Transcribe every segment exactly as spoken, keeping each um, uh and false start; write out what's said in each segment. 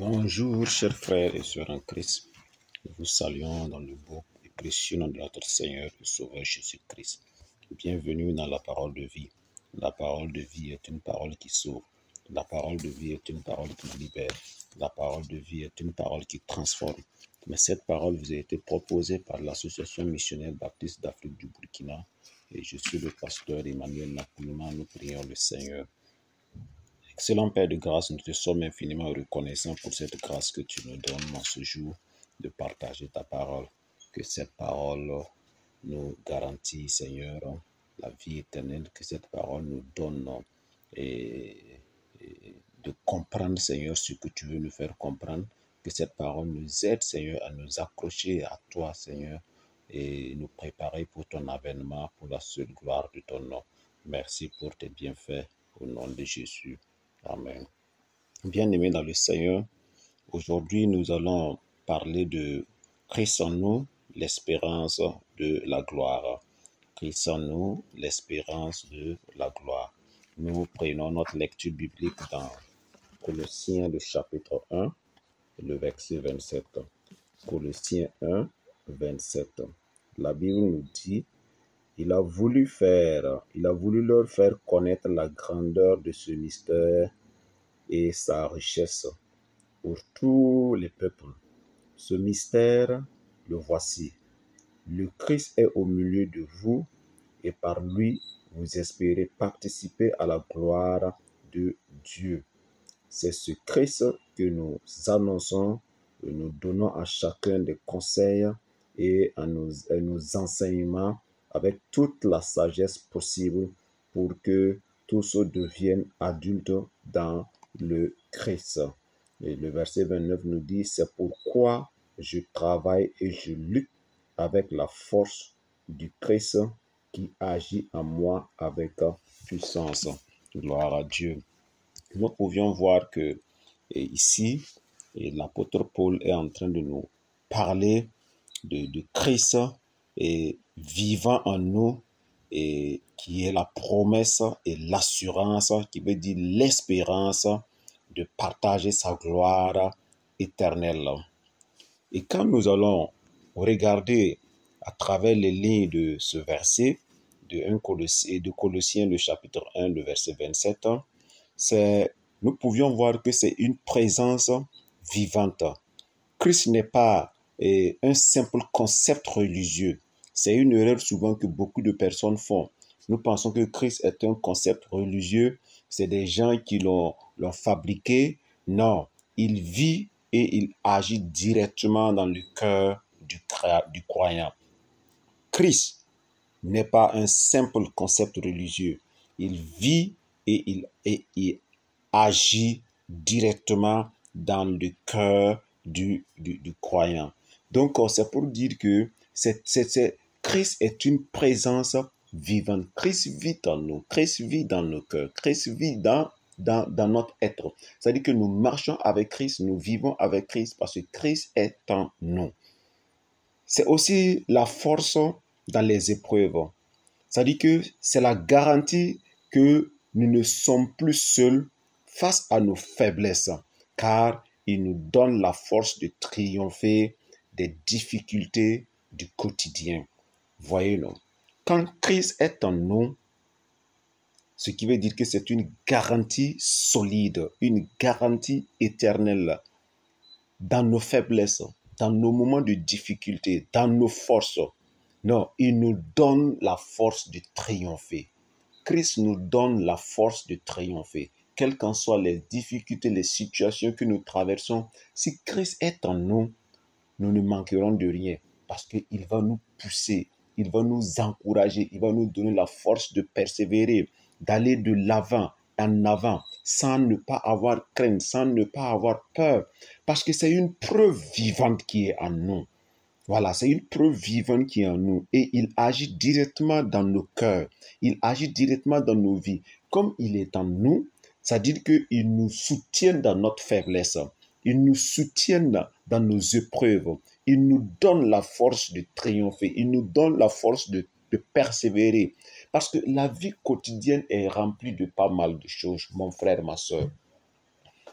Bonjour, chers frères et sœurs en Christ. Nous vous saluons dans le beau et précieux nom de notre Seigneur et Sauveur Jésus-Christ. Bienvenue dans la parole de vie. La parole de vie est une parole qui sauve. La parole de vie est une parole qui libère. La parole de vie est une parole qui transforme. Mais cette parole vous a été proposée par l'Association missionnaire baptiste d'Afrique du Burkina. Et je suis le pasteur Emmanuel Napoulima. Nous prions le Seigneur. Excellent Père de grâce, nous te sommes infiniment reconnaissants pour cette grâce que tu nous donnes en ce jour de partager ta parole. Que cette parole nous garantisse, Seigneur, la vie éternelle. Que cette parole nous donne et, et de comprendre, Seigneur, ce que tu veux nous faire comprendre. Que cette parole nous aide, Seigneur, à nous accrocher à toi, Seigneur, et nous préparer pour ton avènement, pour la seule gloire de ton nom. Merci pour tes bienfaits, au nom de Jésus. Amen. Bien-aimés dans le Seigneur, aujourd'hui nous allons parler de Christ en nous, l'espérance de la gloire. Christ en nous, l'espérance de la gloire. Nous prenons notre lecture biblique dans Colossiens, le chapitre un, le verset vingt-sept. Colossiens un, vingt-sept. La Bible nous dit: Il a voulu faire, il a voulu leur faire connaître la grandeur de ce mystère et sa richesse pour tous les peuples. Ce mystère, le voici. Le Christ est au milieu de vous et par lui, vous espérez participer à la gloire de Dieu. C'est ce Christ que nous annonçons et nous donnons à chacun des conseils et à nos, à nos enseignements avec toute la sagesse possible pour que tous deviennent adultes dans le Christ. Et le verset vingt-neuf nous dit: c'est pourquoi je travaille et je lutte avec la force du Christ qui agit en moi avec puissance. Gloire à Dieu. Nous pouvions voir que et ici, et l'apôtre Paul est en train de nous parler de, de Christ et vivant en nous, et qui est la promesse et l'assurance, qui veut dire l'espérance de partager sa gloire éternelle. Et quand nous allons regarder à travers les lignes de ce verset, de, un Colossiens, de Colossiens, le chapitre un, le verset vingt-sept, c'est, nous pouvions voir que c'est une présence vivante. Christ n'est pas eh, un simple concept religieux. C'est une erreur souvent que beaucoup de personnes font. Nous pensons que Christ est un concept religieux. C'est des gens qui l'ont, l'ont fabriqué. Non, il vit et il agit directement dans le cœur du, du croyant. Christ n'est pas un simple concept religieux. Il vit et il, et il agit directement dans le cœur du, du, du croyant. Donc, c'est pour dire que c'est, c'est, c'est, Christ est une présence vivante. Christ vit en nous. Christ vit dans nos cœurs. Christ vit dans, dans, dans notre être. C'est-à-dire que nous marchons avec Christ, nous vivons avec Christ parce que Christ est en nous. C'est aussi la force dans les épreuves. C'est-à-dire que c'est la garantie que nous ne sommes plus seuls face à nos faiblesses, car il nous donne la force de triompher des difficultés du quotidien. Voyez-le. Quand Christ est en nous, ce qui veut dire que c'est une garantie solide, une garantie éternelle dans nos faiblesses, dans nos moments de difficulté, dans nos forces. Non, il nous donne la force de triompher. Christ nous donne la force de triompher. Quelles qu'en soient les difficultés, les situations que nous traversons, si Christ est en nous, nous ne manquerons de rien parce qu'il va nous pousser, il va nous encourager, il va nous donner la force de persévérer, d'aller de l'avant, en avant, sans ne pas avoir crainte, sans ne pas avoir peur, parce que c'est une preuve vivante qui est en nous. Voilà, c'est une preuve vivante qui est en nous et il agit directement dans nos cœurs, il agit directement dans nos vies. Comme il est en nous, c'est-à-dire qu'il nous soutient dans notre faiblesse, il nous soutient dans nos épreuves, il nous donne la force de triompher, il nous donne la force de, de persévérer. Parce que la vie quotidienne est remplie de pas mal de choses, mon frère, ma soeur.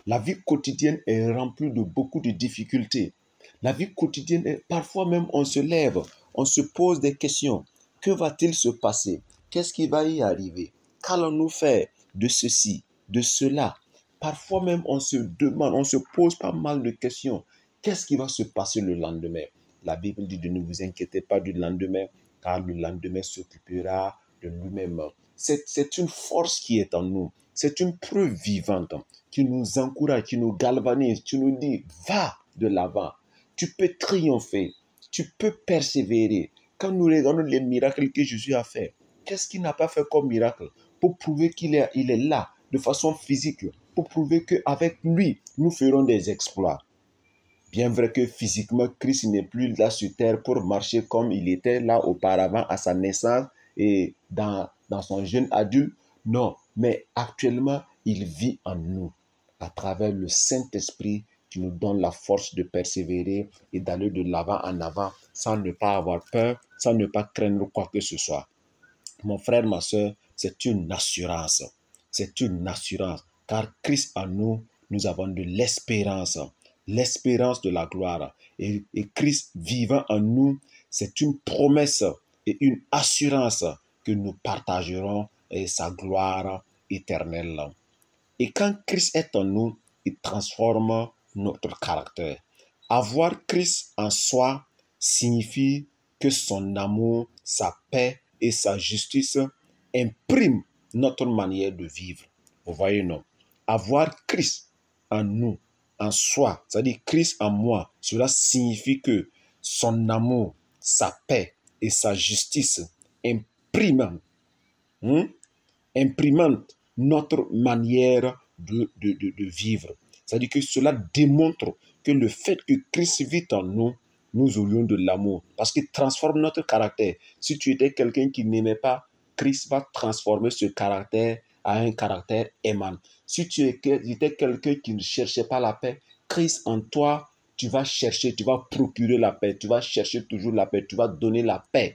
La vie quotidienne est remplie de beaucoup de difficultés. La vie quotidienne, est, parfois même on se lève, on se pose des questions. Que va-t-il se passer? Qu'est-ce qui va y arriver? Qu'allons-nous faire de ceci, de cela? Parfois même on se demande, on se pose pas mal de questions. Qu'est-ce qui va se passer le lendemain? La Bible dit de ne vous inquiétez pas du lendemain, car le lendemain s'occupera de lui-même. C'est, c'est une force qui est en nous. C'est une preuve vivante qui nous encourage, qui nous galvanise, qui nous dit, va de l'avant. Tu peux triompher, tu peux persévérer. Quand nous regardons les miracles que Jésus a fait, qu'est-ce qu'il n'a pas fait comme miracle? Pour prouver qu'il est, il est là, de façon physique, pour prouver qu'avec lui, nous ferons des exploits. Bien vrai que physiquement, Christ n'est plus là sur terre pour marcher comme il était là auparavant à sa naissance et dans, dans son jeune adulte. Non, mais actuellement, il vit en nous à travers le Saint-Esprit qui nous donne la force de persévérer et d'aller de l'avant en avant sans ne pas avoir peur, sans ne pas craindre quoi que ce soit. Mon frère, ma soeur, c'est une assurance. C'est une assurance. Car Christ en nous, nous avons de l'espérance. L'espérance de la gloire. Et, et Christ vivant en nous, c'est une promesse et une assurance que nous partagerons et sa gloire éternelle. Et quand Christ est en nous, il transforme notre caractère. Avoir Christ en soi signifie que son amour, sa paix et sa justice impriment notre manière de vivre. Vous voyez, non? Avoir Christ en nous, en soi, c'est-à-dire Christ en moi, cela signifie que son amour, sa paix et sa justice impriment, hein, imprimentent notre manière de, de, de, de vivre. C'est-à-dire que cela démontre que le fait que Christ vit en nous, nous aurions de l'amour. Parce qu'il transforme notre caractère. Si tu étais quelqu'un qui n'aimait pas, Christ va transformer ce caractère à un caractère aimant. Si tu étais quelqu'un qui ne cherchait pas la paix, Christ en toi, tu vas chercher, tu vas procurer la paix, tu vas chercher toujours la paix, tu vas donner la paix.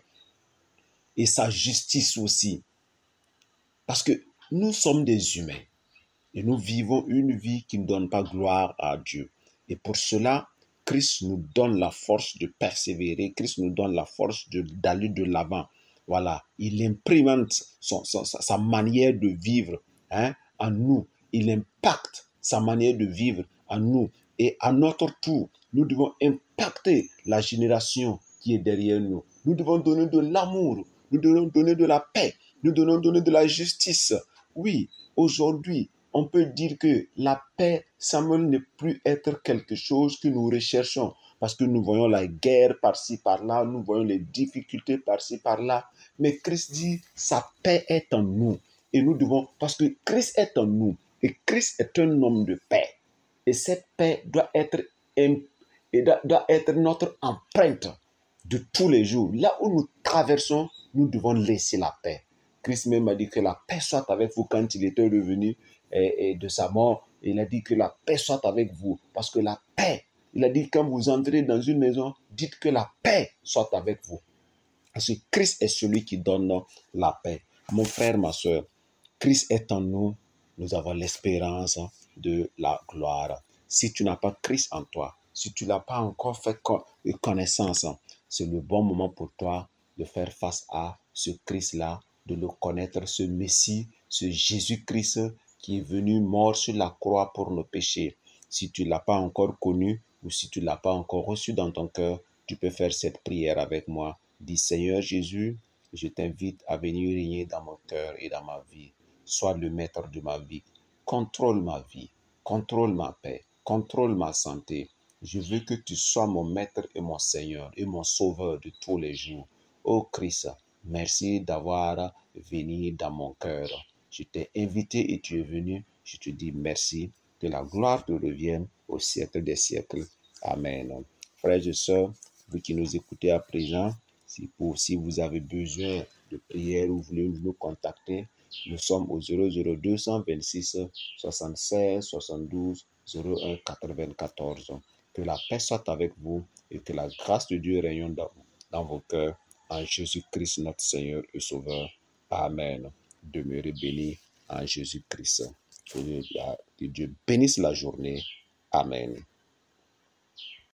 Et sa justice aussi. Parce que nous sommes des humains et nous vivons une vie qui ne donne pas gloire à Dieu. Et pour cela, Christ nous donne la force de persévérer, Christ nous donne la force de, d'aller de l'avant. Voilà, il imprimente son, son, sa manière de vivre, hein, en nous. Il impacte sa manière de vivre en nous. Et à notre tour, nous devons impacter la génération qui est derrière nous. Nous devons donner de l'amour, nous devons donner de la paix, nous devons donner de la justice. Oui, aujourd'hui, on peut dire que la paix semble ne plus être quelque chose que nous recherchons parce que nous voyons la guerre par-ci, par-là, nous voyons les difficultés par-ci, par-là. Mais Christ dit, sa paix est en nous. Et nous devons, parce que Christ est en nous, et Christ est un homme de paix. Et cette paix doit être, doit être notre empreinte de tous les jours. Là où nous traversons, nous devons laisser la paix. Christ même a dit que la paix soit avec vous quand il était revenu et, et de sa mort. Il a dit que la paix soit avec vous. Parce que la paix, il a dit quand vous entrez dans une maison, dites que la paix soit avec vous. Parce que Christ est celui qui donne la paix. Mon frère, ma soeur, Christ est en nous. Nous avons l'espérance de la gloire. Si tu n'as pas Christ en toi, si tu n'as pas encore fait connaissance, c'est le bon moment pour toi de faire face à ce Christ-là, de le connaître, ce Messie, ce Jésus-Christ qui est venu mort sur la croix pour nos péchés. Si tu ne l'as pas encore connu ou si tu ne l'as pas encore reçu dans ton cœur, tu peux faire cette prière avec moi. Dis, Seigneur Jésus, je t'invite à venir régner dans mon cœur et dans ma vie. Sois le maître de ma vie. Contrôle ma vie, contrôle ma paix, contrôle ma santé. Je veux que tu sois mon maître et mon Seigneur et mon sauveur de tous les jours. Ô Christ, merci d'avoir venu dans mon cœur. Je t'ai invité et tu es venu. Je te dis merci. Que la gloire te revienne au siècle des siècles. Amen. Frères et sœurs, vous qui nous écoutez à présent, si, pour, si vous avez besoin de prière ou vous voulez nous contacter, nous sommes au zéro zéro deux cent vingt-six soixante-seize soixante-douze zéro un quatre-vingt-quatorze. Que la paix soit avec vous et que la grâce de Dieu règne dans, dans vos cœurs. En Jésus-Christ, notre Seigneur et Sauveur. Amen. Demeurez bénis en Jésus-Christ. Que Que Dieu bénisse la journée. Amen.